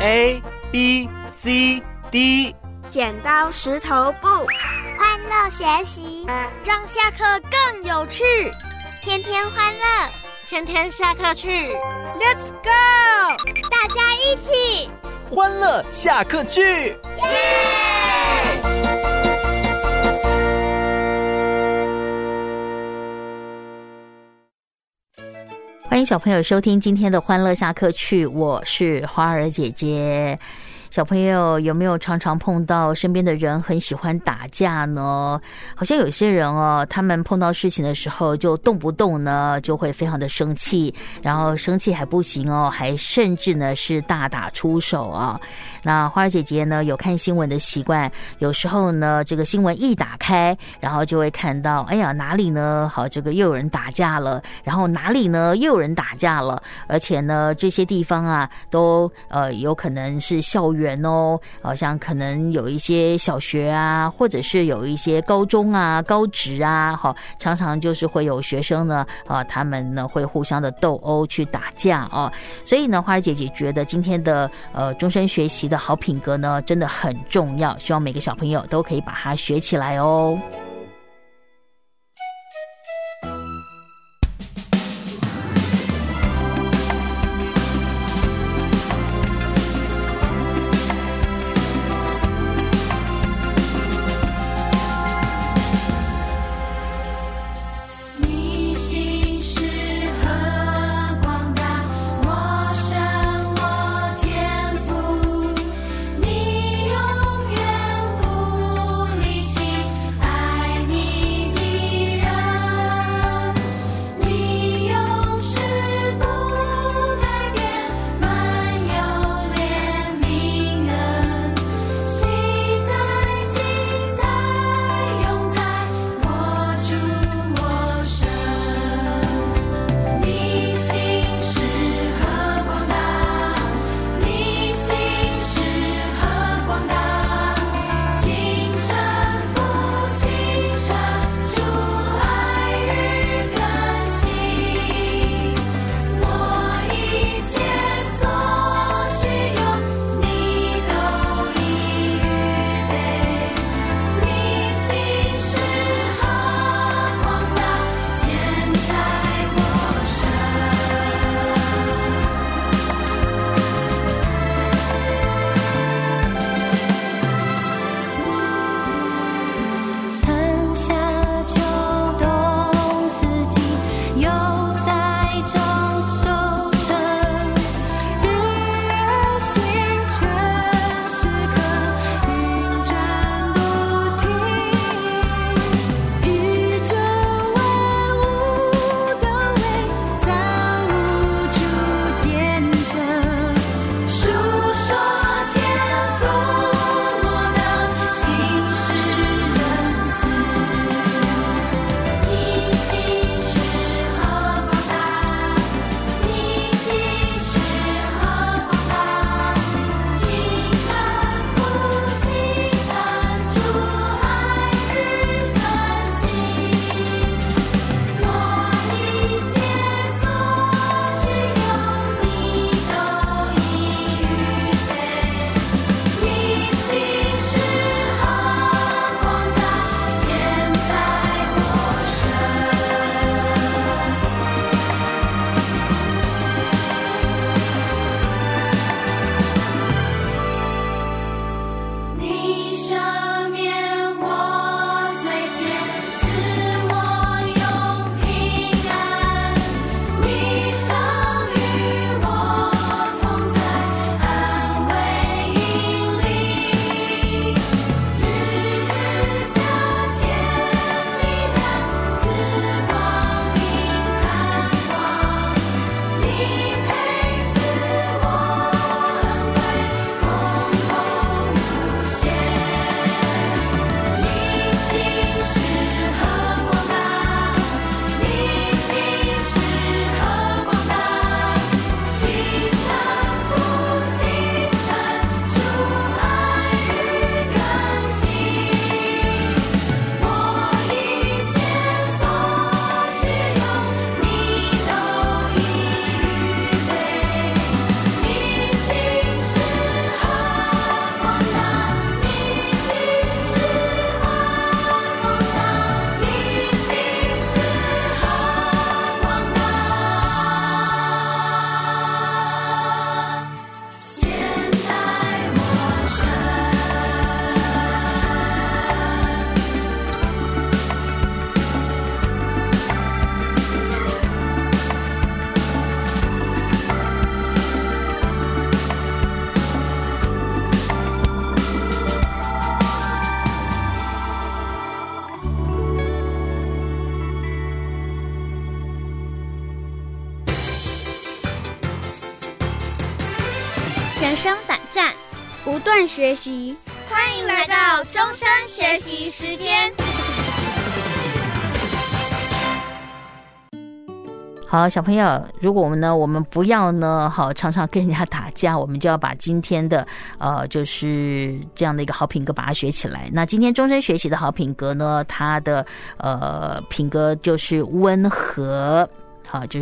A B C D。 剪刀石头布， 欢乐学习， 让下课更有趣。 天天欢乐， 天天下课去。 Let's go！ 大家一起欢乐下课去， 耶！ 欢迎小朋友收听今天的欢乐下课去，我是花儿姐姐。小朋友有没有常常碰到身边的人很喜欢打架呢？好像有些人哦，他们碰到事情的时候就动不动呢就会非常的生气，然后生气还不行哦，还甚至呢是大打出手啊。那花儿姐姐呢有看新闻的习惯，有时候呢这个新闻一打开，然后就会看到，哎呀哪里呢好这个又有人打架了，然后哪里呢又有人打架了，而且呢这些地方啊都有可能是校园哦，好像可能有一些小学啊，或者是有一些高中啊、高职啊，好，常常就是会有学生呢，他们呢会互相的斗殴去打架哦。所以呢，花儿姐姐觉得今天的终身学习的好品格呢，真的很重要，希望每个小朋友都可以把它学起来哦。 你永远不离弃，爱人生胆战， 不断学习。 欢迎来到终身学习时间。 好，小朋友，如果我们不要呢，常常跟人家打架，我们就要把今天的就是这样的一个好品格把它学起来。那今天终身学习的好品格呢，它的品格就是温和。好，就是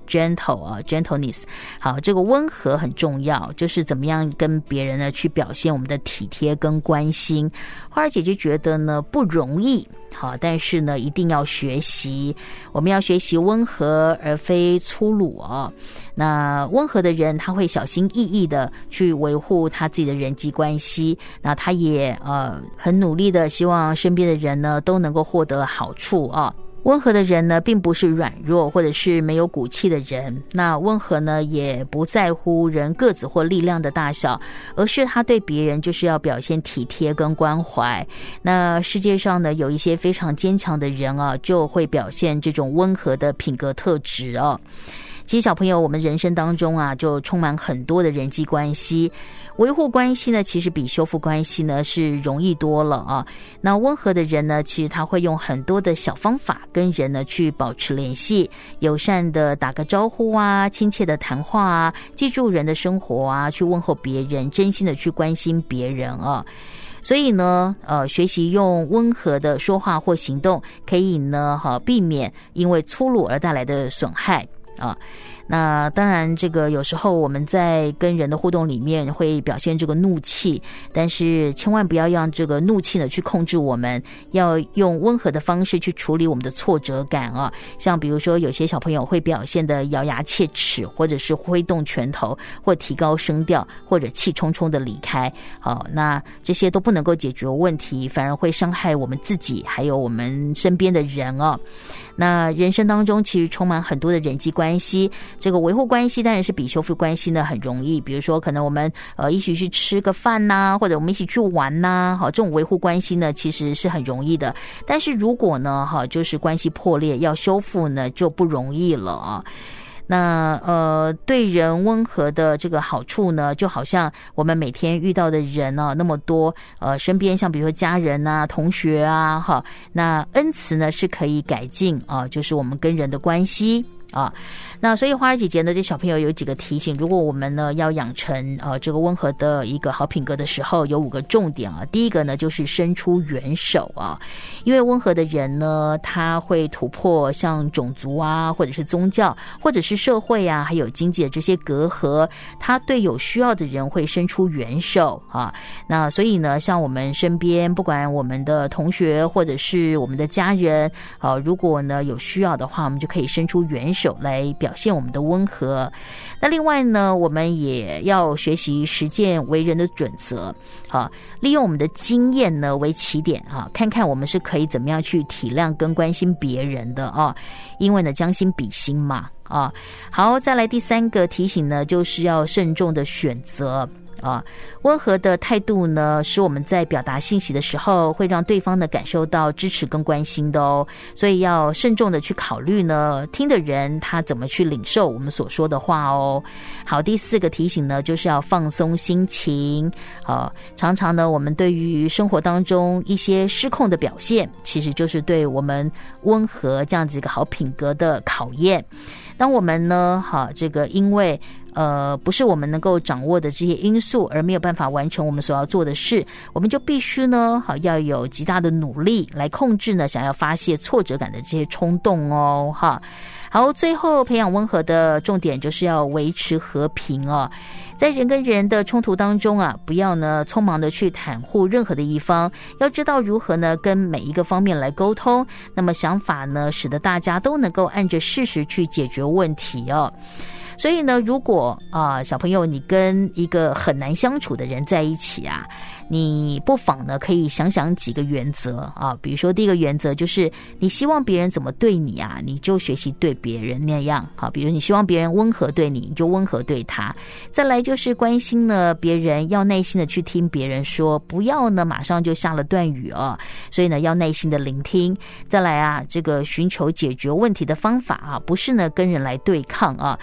gentleness。好，这个温和很重要，就是怎么样跟别人呢去表现我们的体贴跟关心。花儿姐姐觉得呢不容易，好，但是呢一定要学习。我们要学习温和而非粗鲁哦。那温和的人他会小心翼翼的去维护他自己的人际关系，那他也很努力的希望身边的人呢都能够获得好处哦。温和的人呢并不是软弱或者是没有骨气的人，那温和呢也不在乎人个子或力量的大小，而是他对别人就是要表现体贴跟关怀。那世界上呢有一些非常坚强的人啊，就会表现这种温和的品格特质哦。其实小朋友，我们人生当中啊就充满很多的人际关系，维护关系呢其实比修复关系呢是容易多了啊。那温和的人呢，其实他会用很多的小方法跟人呢去保持联系，友善的打个招呼啊，亲切的谈话啊，记住人的生活啊，去问候别人，真心的去关心别人啊。所以呢学习用温和的说话或行动，可以呢避免因为粗鲁而带来的损害啊。那当然这个有时候我们在跟人的互动里面会表现这个怒气，但是千万不要让这个怒气呢去控制我们，要用温和的方式去处理我们的挫折感啊。像比如说有些小朋友会表现的咬牙切齿，或者是挥动拳头，或提高声调，或者气冲冲的离开。好，那这些都不能够解决问题，反而会伤害我们自己还有我们身边的人哦。那人生当中其实充满很多的人际关系，这个维护关系当然是比修复关系呢很容易。比如说可能我们一起去吃个饭呐，或者我们一起去玩呐，好，这种维护关系呢其实是很容易的。但是如果呢就是关系破裂要修复呢就不容易了啊。那对人温和的这个好处呢，就好像我们每天遇到的人那么多身边像比如说家人啊、同学啊那恩慈呢是可以改进就是我们跟人的关系啊。那所以花儿姐姐呢对小朋友有几个提醒，如果我们呢要养成这个温和的一个好品格的时候，有5个重点啊。第一个呢就是伸出援手啊，因为温和的人呢他会突破像种族啊，或者是宗教，或者是社会啊，还有经济的这些隔阂，他对有需要的人会伸出援手啊。那所以呢像我们身边不管我们的同学或者是我们的家人如果呢有需要的话，我们就可以伸出援手来表现我们的温和。那另外呢我们也要学习实践为人的准则利用我们的经验呢为起点看看我们是可以怎么样去体谅跟关心别人的因为呢将心比心嘛好，再来第3个提醒呢，就是要慎重的选择温和的态度呢，使我们在表达信息的时候，会让对方呢感受到支持跟关心的哦。所以要慎重的去考虑呢，听的人他怎么去领受我们所说的话哦。好，第4个提醒呢，就是要放松心情。常常呢，我们对于生活当中一些失控的表现，其实就是对我们温和这样子一个好品格的考验。当我们呢，这个因为不是我们能够掌握的这些因素而没有办法完成我们所要做的事，我们就必须呢要有极大的努力来控制呢想要发泄挫折感的这些冲动哦好，最后培养温和的重点就是要维持和平在人跟人的冲突当中不要呢匆忙的去袒护任何的一方，要知道如何呢跟每一个方面来沟通，那么想法呢使得大家都能够按着事实去解决问题所以呢，如果小朋友你跟一个很难相处的人在一起你不妨呢可以想想几个原则比如说第一个原则就是你希望别人怎么对你你就学习对别人那样比如你希望别人温和对你，你就温和对他。再来就是关心呢别人，要耐心的去听别人说，不要呢马上就下了断语所以呢要耐心的聆听。再来这个寻求解决问题的方法不是呢跟人来对抗所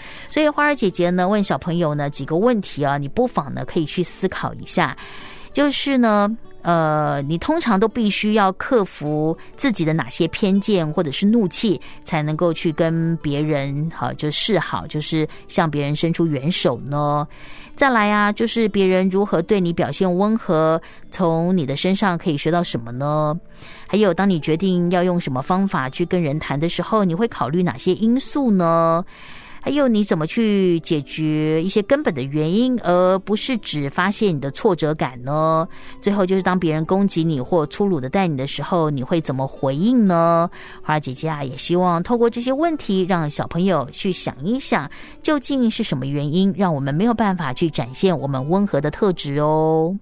所以花儿姐姐呢问小朋友呢几个问题啊，你不妨呢可以去思考一下，就是呢你通常都必须要克服自己的哪些偏见或者是怒气，才能够去跟别人就示好，就是向别人伸出援手呢？再来啊，就是别人如何对你表现温和，从你的身上可以学到什么呢？还有当你决定要用什么方法去跟人谈的时候，你会考虑哪些因素呢？还有你怎么去解决一些根本的原因，而不是只发现你的挫折感呢？最后就是当别人攻击你或粗鲁的待你的时候，你会怎么回应呢？花儿姐姐啊，也希望透过这些问题，让小朋友去想一想，究竟是什么原因让我们没有办法去展现我们温和的特质哦。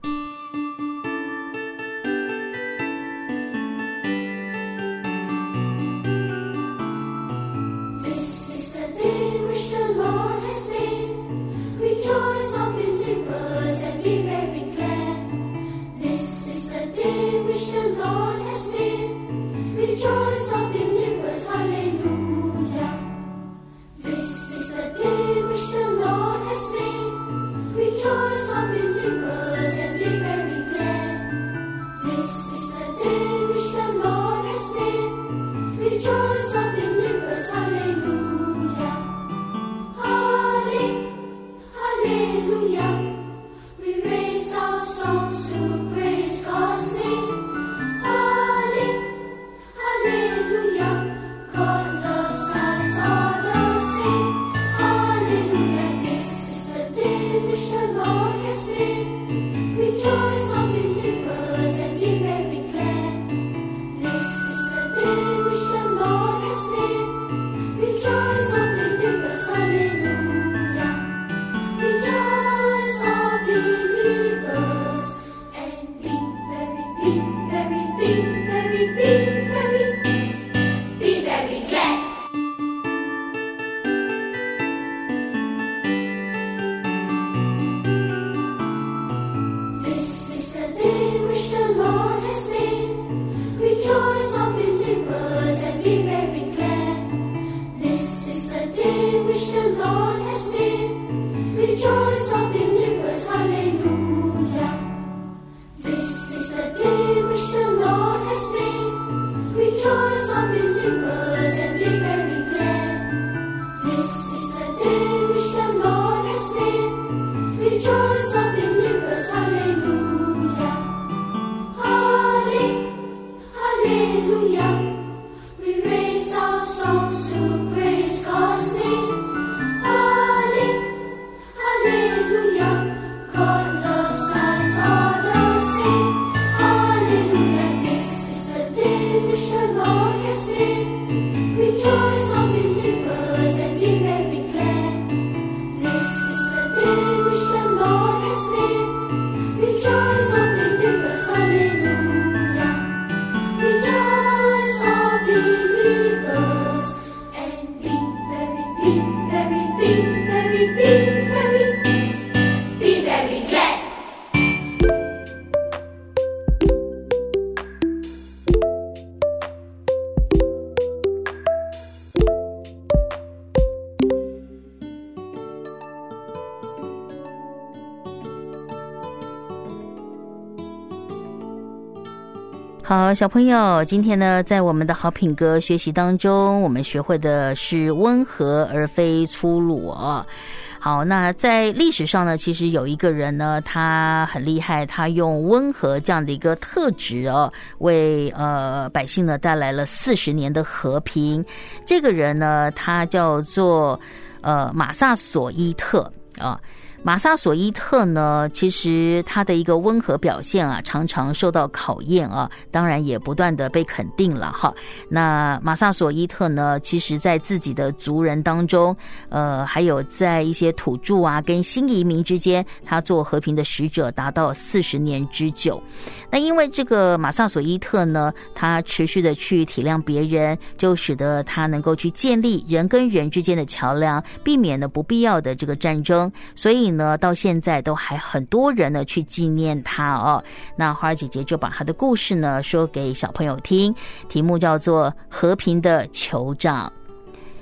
好，小朋友，今天呢，在我们的好品格学习当中，我们学会的是温和而非粗鲁哦。好，那在历史上呢，其实有一个人呢，他很厉害，他用温和这样的一个特质哦，为百姓呢带来了40年的和平。这个人呢，他叫做马萨索伊特啊。马萨索伊特呢，其实他的一个温和表现啊，常常受到考验啊，当然也不断的被肯定了哈。那马萨索伊特呢，其实在自己的族人当中，还有在一些土著啊跟新移民之间，他做和平的使者达到40年之久。那因为这个马萨索伊特呢，他持续的去体谅别人，就使得他能够去建立人跟人之间的桥梁，避免了不必要的这个战争，所以呢，到现在都还很多人呢去纪念他哦。那花儿姐姐就把他的故事呢说给小朋友听，题目叫做《和平的酋长》。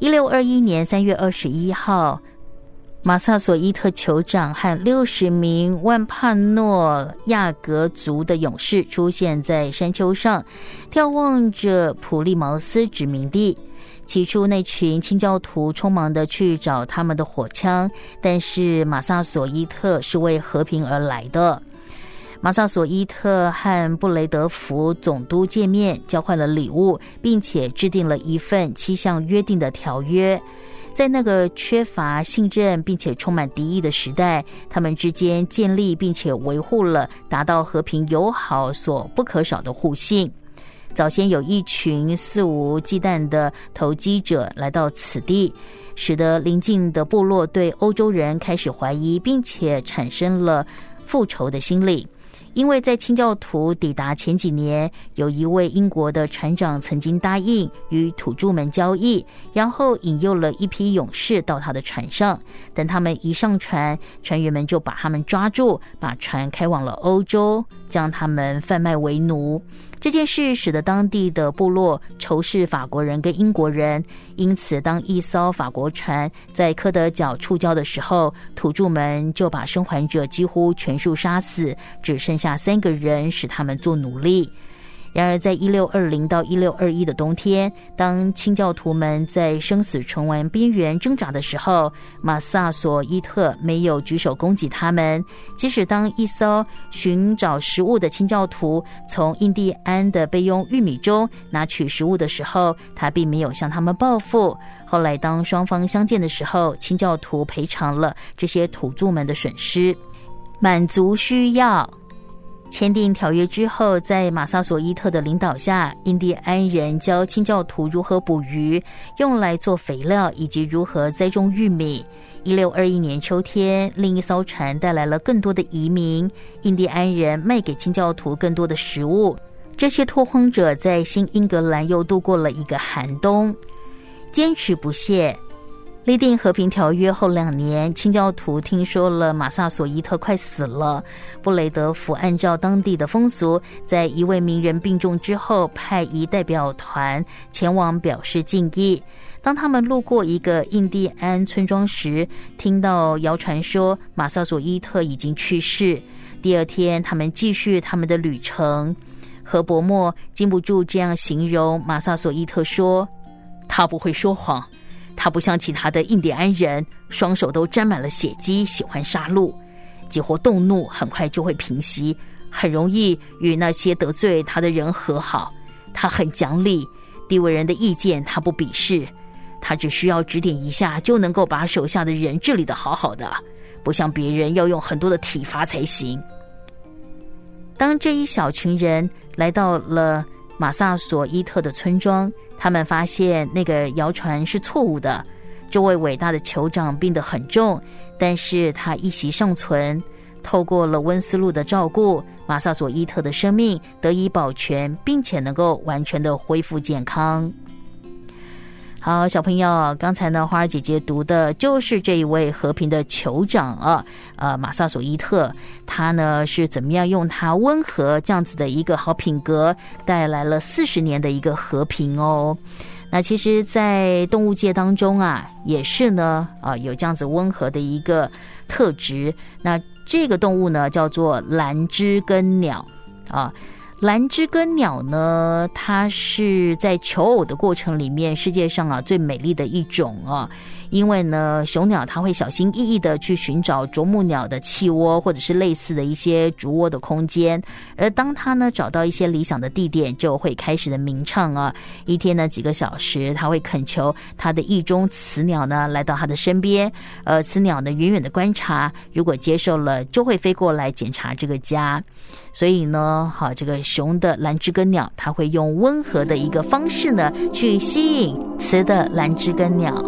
1621年3月21号，马萨索伊特酋长和60名万帕诺亚格族的勇士出现在山丘上，眺望着普利茅斯殖民地。起初那群清教徒匆忙地去找他们的火枪，但是马萨索伊特是为和平而来的。马萨索伊特和布雷德福总督见面，交换了礼物，并且制定了一份7项约定的条约。在那个缺乏信任并且充满敌意的时代，他们之间建立并且维护了达到和平友好所不可少的互信。早先有一群肆无忌惮的投机者来到此地，使得邻近的部落对欧洲人开始怀疑，并且产生了复仇的心理。因为在清教徒抵达前几年，有一位英国的船长曾经答应与土著们交易，然后引诱了一批勇士到他的船上。等他们一上船，船员们就把他们抓住，把船开往了欧洲，将他们贩卖为奴。这件事使得当地的部落仇视法国人跟英国人，因此当一艘法国船在科德角触礁的时候，土著们就把生还者几乎全数杀死，只剩下3个人使他们做奴隶。然而在1620到1621的冬天，当清教徒们在生死存亡边缘挣扎的时候，马萨索伊特没有举手攻击他们。即使当一艘寻找食物的清教徒从印第安的备用玉米中拿取食物的时候，他并没有向他们报复。后来当双方相见的时候，清教徒赔偿了这些土著们的损失，满足需要。签订条约之后，在马萨索伊特的领导下，印第安人教清教徒如何捕鱼，用来做肥料，以及如何栽种玉米。1621年秋天，另一艘船带来了更多的移民，印第安人卖给清教徒更多的食物。这些拓荒者在新英格兰又度过了一个寒冬，坚持不懈。立定和平条约后2年，清教徒听说了马萨索伊特快死了，布雷德福按照当地的风俗，在一位名人病重之后，派一代表团前往表示敬意。当他们路过一个印第安村庄时，听到谣传说马萨索伊特已经去世。第二天，他们继续他们的旅程。何伯默禁不住这样形容马萨索伊特说：“他不会说谎。他不像其他的印第安人，双手都沾满了血迹，喜欢杀戮。几乎动怒很快就会平息，很容易与那些得罪他的人和好。他很讲理，地位人的意见他不鄙视，他只需要指点一下就能够把手下的人治理得好好的，不像别人要用很多的体罚才行。”当这一小群人来到了马萨索伊特的村庄，他们发现那个谣传是错误的。这位伟大的酋长病得很重，但是他一息尚存。透过了温斯路的照顾，马萨索伊特的生命得以保全，并且能够完全的恢复健康。好，小朋友，刚才呢，花儿姐姐读的就是这一位和平的酋长马萨索伊特，他呢是怎么样用他温和这样子的一个好品格，带来了40年的一个和平哦。那其实在动物界当中也是呢有这样子温和的一个特质。那这个动物呢叫做蓝知更鸟蓝知更鸟呢，它是在求偶的过程里面世界上最美丽的一种因为呢雄鸟它会小心翼翼的去寻找啄木鸟的气窝或者是类似的一些筑窝的空间，而当它呢找到一些理想的地点，就会开始的鸣唱一天呢几个小时，它会恳求它的意中雌鸟呢来到它的身边，雌鸟呢远远的观察，如果接受了就会飞过来检查这个家。所以呢这个雄的蓝知更鸟，它会用温和的一个方式呢去吸引雌的蓝知更鸟。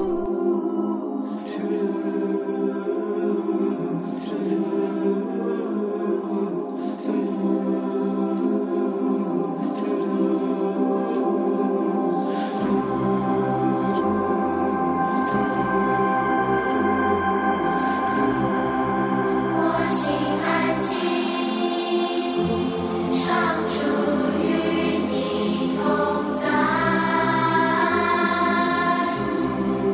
上主与你同在。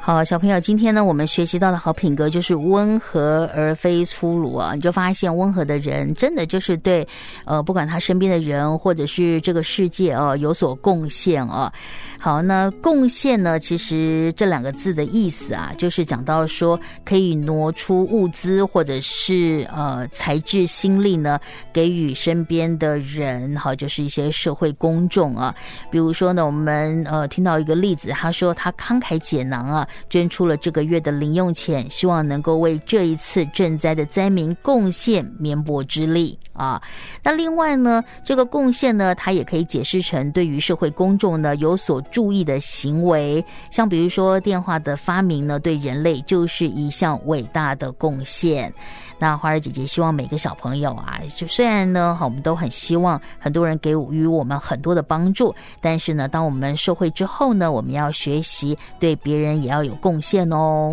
好，小朋友，今天呢，我们学习到的好品格就是温和而非粗鲁啊。你就发现温和的人真的就是对不管他身边的人或者是这个世界有所贡献啊。好，那贡献呢，其实这两个字的意思啊，就是讲到说可以挪出物资或者是才智心力呢，给予身边的人，好，就是一些社会公众啊。比如说呢，我们听到一个例子，他说他慷慨解囊啊，捐出了这个月的零用钱，希望能够为这一次赈灾的灾民贡献绵薄之力啊。那另外呢，这个贡献呢，它也可以解释成对于社会公众呢有所注意的行为，像比如说电话的发明呢，对人类就是一项伟大的贡献。那花儿姐姐希望每个小朋友啊，就虽然呢，我们都很希望很多人给予我们很多的帮助，但是呢，当我们受惠之后呢，我们要学习对别人也要有贡献哦。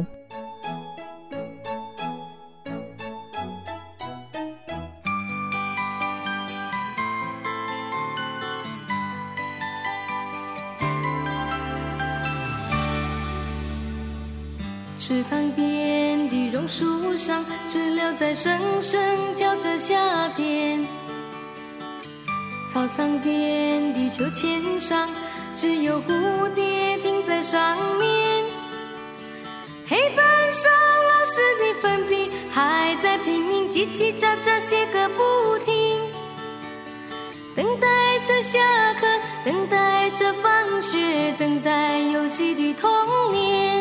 池塘边的榕树上，知了在声声叫着夏天。草场边的秋千上，只有蝴蝶停在上面。黑板上老师的粉笔还在拼命叽叽喳喳写个不停，等待着下课，等待着放学，等待游戏的童年。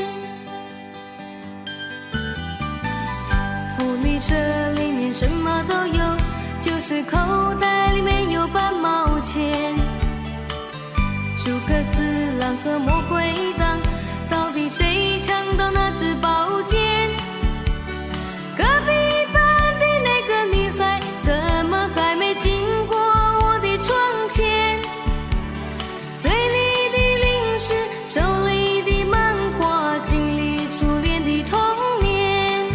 福利社里面什么都有，就是口袋里面有半毛钱。诸葛四郎和魔鬼党，到底谁抢到那支宝剑？隔壁班的那个女孩，怎么还没经过我的窗前？嘴里的零食，手里的漫画，心里初恋的童年。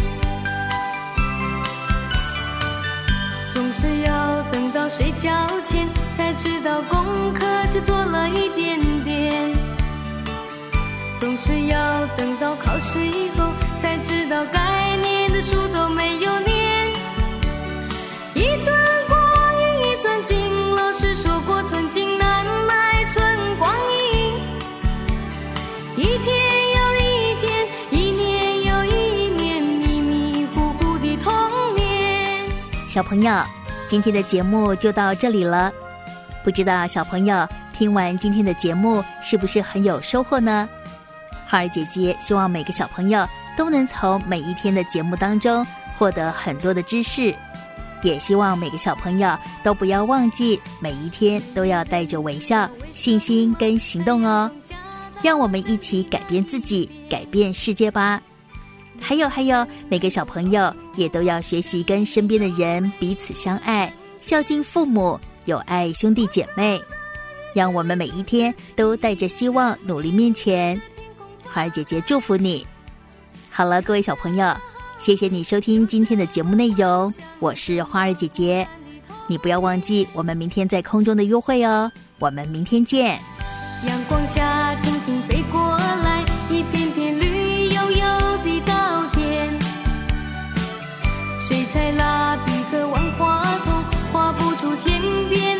总是要等到睡觉前，才知道功课只做了一点点。总是要等到考试以后，才知道该念的书都没有念。一寸光阴一寸金，老师说过寸金难买寸光阴。一天又一天，一年又一年，迷迷糊糊的童年。 小朋友，今天的节目就到这里了。不知道小朋友听完今天的节目是不是很有收获呢？花儿姐姐希望每个小朋友都能从每一天的节目当中获得很多的知识，也希望每个小朋友都不要忘记每一天都要带着微笑、信心跟行动哦。让我们一起改变自己，改变世界吧。还有，每个小朋友也都要学习跟身边的人彼此相爱，孝敬父母，有爱兄弟姐妹。让我们每一天都带着希望努力面前。花儿姐姐祝福你。好了，各位小朋友，谢谢你收听今天的节目内容，我是花儿姐姐。你不要忘记我们明天在空中的约会哦，我们明天见。 阳光下蜻蜓飞过来，一片片绿油油的稻田。水彩蜡笔和万花筒画不出天边